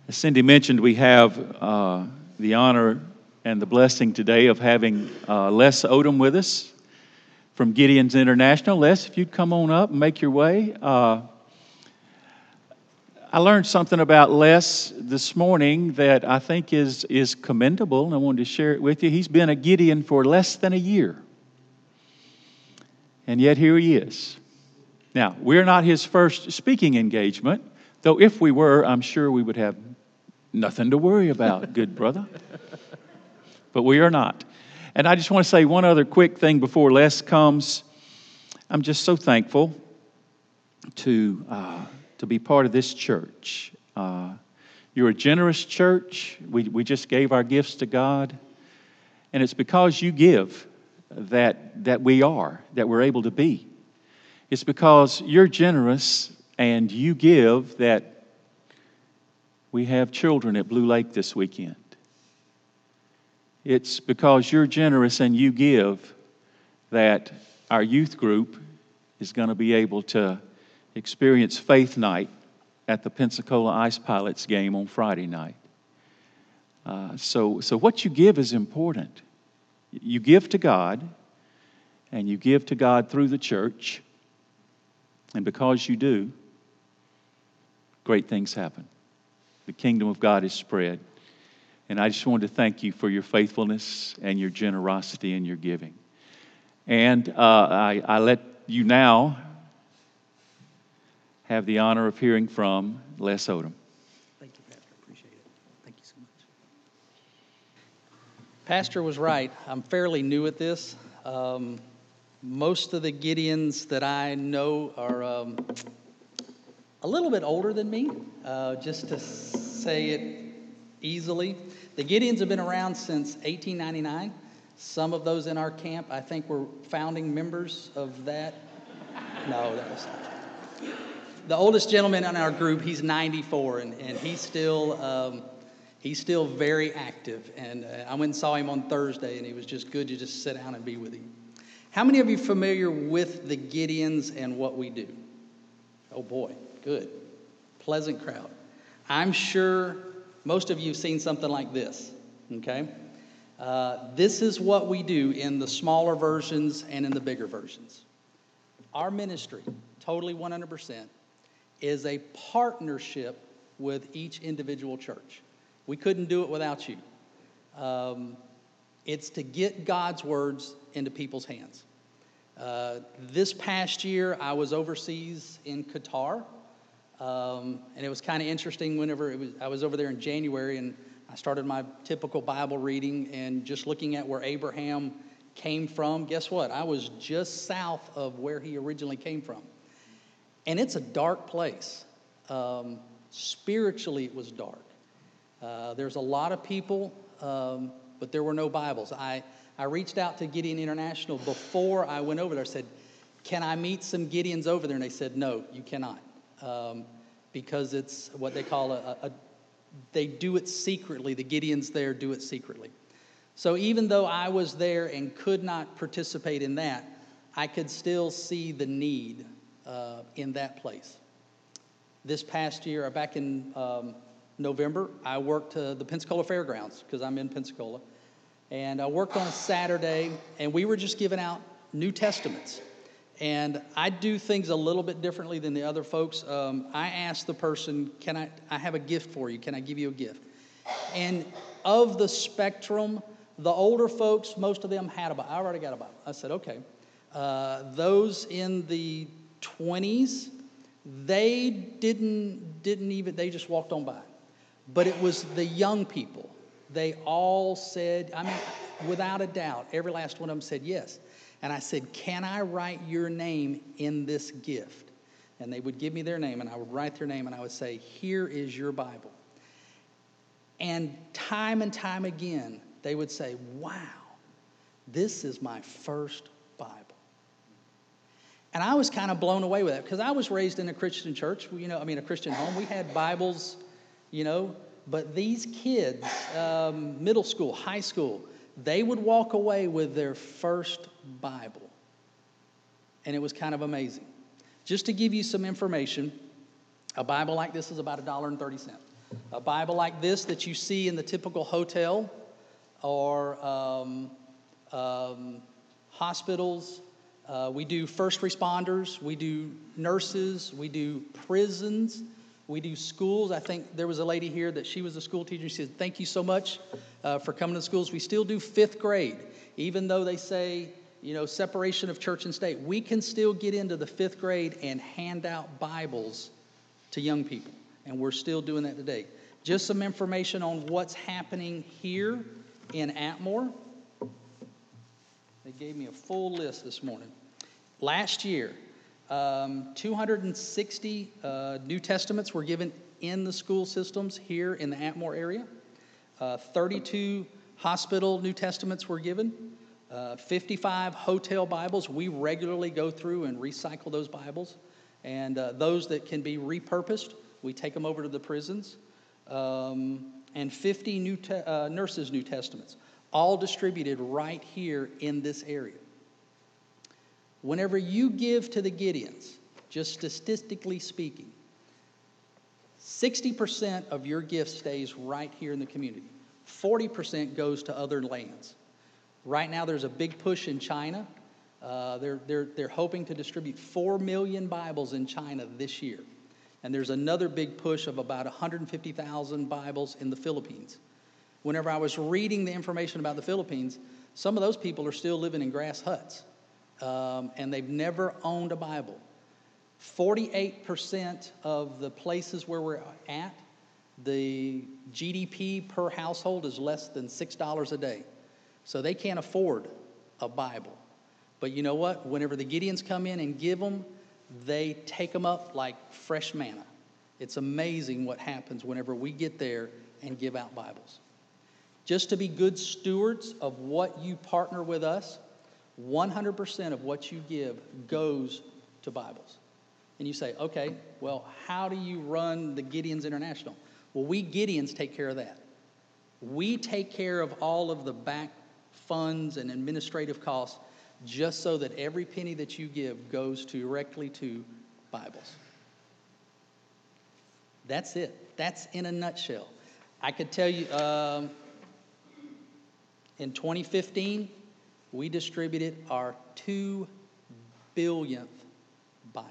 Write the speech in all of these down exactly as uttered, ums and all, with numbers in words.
As Cindy mentioned, we have uh, the honor and the blessing today of having uh, Les Odom with us from Gideon's International. Les, if you'd come on up and make your way. Uh, I learned something about Les this morning that I think is, is commendable, and I wanted to share it with you. He's been a Gideon for less than a year, and yet here he is. Now, we're not his first speaking engagement, though if we were, I'm sure we would have nothing to worry about, good brother. But we are not. And I just want to say one other quick thing before Les comes. I'm just so thankful to uh, to be part of this church. Uh, you're a generous church. We we just gave our gifts to God, and it's because you give that that we are that we're able to be. It's because you're generous and you give that we have children at Blue Lake this weekend. It's because you're generous and you give that our youth group is going to be able to experience Faith Night at the Pensacola Ice Pilots game on Friday night. Uh, so, so what you give is important. You give to God, and you give to God through the church, and because you do, great things happen. The kingdom of God is spread. And I just wanted to thank you for your faithfulness and your generosity and your giving. And uh, I, I let you now have the honor of hearing from Les Odom. Thank you, Pastor. I appreciate it. Thank you so much. Pastor was right. I'm fairly new at this. Um, most of the Gideons that I know are um, a little bit older than me, uh, just to say it easily. The Gideons have been around since eighteen ninety-nine. Some of those in our camp, I think, were founding members of that. No, that was not. The oldest gentleman in our group, he's ninety-four, and, and he's still um, he's still very active. And uh, I went and saw him on Thursday, and it was just good to just sit down and be with him. How many of you are familiar with the Gideons and what we do? Oh boy, good. Pleasant crowd. I'm sure most of you have seen something like this, okay? Uh, this is what we do in the smaller versions and in the bigger versions. Our ministry, totally one hundred percent, is a partnership with each individual church. We couldn't do it without you. Um, it's to get God's words into people's hands. Uh, this past year, I was overseas in Qatar. Um, and it was kind of interesting whenever it was, I was over there in January, and I started my typical Bible reading and just looking at where Abraham came from. Guess what? I was just south of where he originally came from. And it's a dark place. Um, spiritually, it was dark. Uh, there's a lot of people, um, but there were no Bibles. I, I reached out to Gideon International before I went over there. I said, can I meet some Gideons over there? And they said, no, you cannot. Um, because it's what they call a, a, they do it secretly. The Gideons there do it secretly. So even though I was there and could not participate in that, I could still see the need uh, in that place. This past year, back in um, November, I worked uh, the Pensacola Fairgrounds because I'm in Pensacola. And I worked on a Saturday, and we were just giving out New Testaments. And I do things a little bit differently than the other folks. Um, I asked the person, can I, I have a gift for you. Can I give you a gift? And of the spectrum, the older folks, most of them had a Bible. I already got a Bible. I said, okay. Uh, those in the twenties, they didn't, didn't even, they just walked on by. But it was the young people. They all said, I mean, without a doubt, every last one of them said yes. And I said, can I write your name in this gift? And they would give me their name, and I would write their name, and I would say, here is your Bible. And time and time again, they would say, wow, this is my first Bible. And I was kind of blown away with that, because I was raised in a Christian church, you know, I mean, a Christian home. We had Bibles, you know, but these kids, um, middle school, high school, they would walk away with their first Bible. And it was kind of amazing. Just to give you some information, a Bible like this is about one dollar and thirty cents. A Bible like this that you see in the typical hotel or um, um, hospitals. Uh, we do first responders. We do nurses. We do prisons. We do schools. I think there was a lady here that she was a school teacher. She said, thank you so much uh, for coming to schools. We still do fifth grade. Even though they say, you know, separation of church and state, we can still get into the fifth grade and hand out Bibles to young people. And we're still doing that today. Just some information on what's happening here in Atmore. They gave me a full list this morning. Last year, um, two hundred sixty uh, New Testaments were given in the school systems here in the Atmore area. Uh, thirty-two hospital New Testaments were given. Uh, fifty-five hotel Bibles. We regularly go through and recycle those Bibles. And uh, those that can be repurposed, we take them over to the prisons. Um, and fifty new te- uh, nurses' New Testaments, all distributed right here in this area. Whenever you give to the Gideons, just statistically speaking, sixty percent of your gift stays right here in the community. forty percent goes to other lands. Right now there's a big push in China. Uh, they're, they're, they're hoping to distribute four million Bibles in China this year. And there's another big push of about one hundred fifty thousand Bibles in the Philippines. Whenever I was reading the information about the Philippines, some of those people are still living in grass huts. Um, and they've never owned a Bible. forty-eight percent of the places where we're at, the G D P per household is less than six dollars a day. So they can't afford a Bible. But you know what? Whenever the Gideons come in and give them, they take them up like fresh manna. It's amazing what happens whenever we get there and give out Bibles. Just to be good stewards of what you partner with us, one hundred percent of what you give goes to Bibles. And you say, okay, well, how do you run the Gideons International? Well, we Gideons take care of that. We take care of all of the back funds and administrative costs just so that every penny that you give goes directly to Bibles. That's it. That's in a nutshell. I could tell you, um, in twenty fifteen, we distributed our two billionth Bible.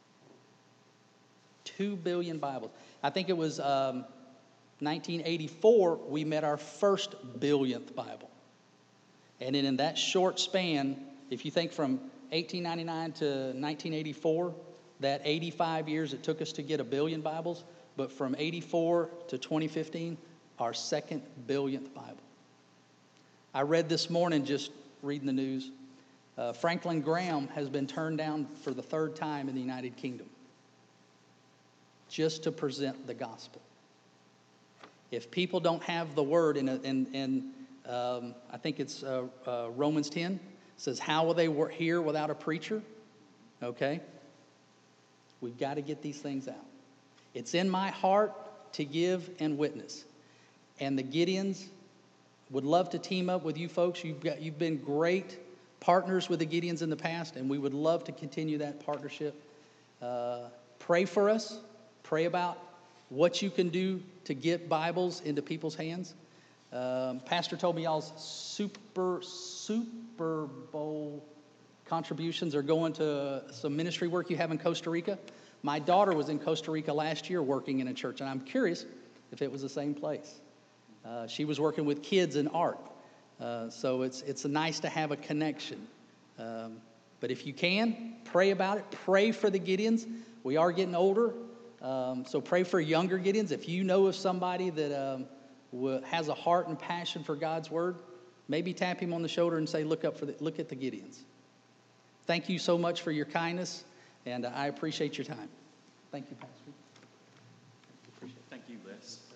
Two billion Bibles. I think it was um, nineteen eighty-four, we met our first billionth Bible. And then in that short span, if you think from eighteen ninety-nine to nineteen eighty-four, that eighty-five years it took us to get a billion Bibles, but from eighty-four to twenty fifteen, our second billionth Bible. I read this morning, just reading the news, uh, Franklin Graham has been turned down for the third time in the United Kingdom just to present the gospel. If people don't have the word, in, a, in, in um, I think it's uh, uh, Romans ten, says, how will they work here without a preacher? Okay? We've got to get these things out. It's in my heart to give and witness. And the Gideons would love to team up with you folks. You've got, you've been great partners with the Gideons in the past, and we would love to continue that partnership. Uh, pray for us. Pray about what you can do to get Bibles into people's hands. Um, Pastor told me y'all's super, Super Bowl contributions are going to some ministry work you have in Costa Rica. My daughter was in Costa Rica last year working in a church, and I'm curious if it was the same place. Uh, she was working with kids in art. Uh, so it's it's nice to have a connection. Um, but if you can, pray about it. Pray for the Gideons. We are getting older, um, so pray for younger Gideons. If you know of somebody that um, w- has a heart and passion for God's word, maybe tap him on the shoulder and say, "Look up for the, look at the Gideons." Thank you so much for your kindness, and I appreciate your time. Thank you, Pastor. Appreciate it. Thank you, Les.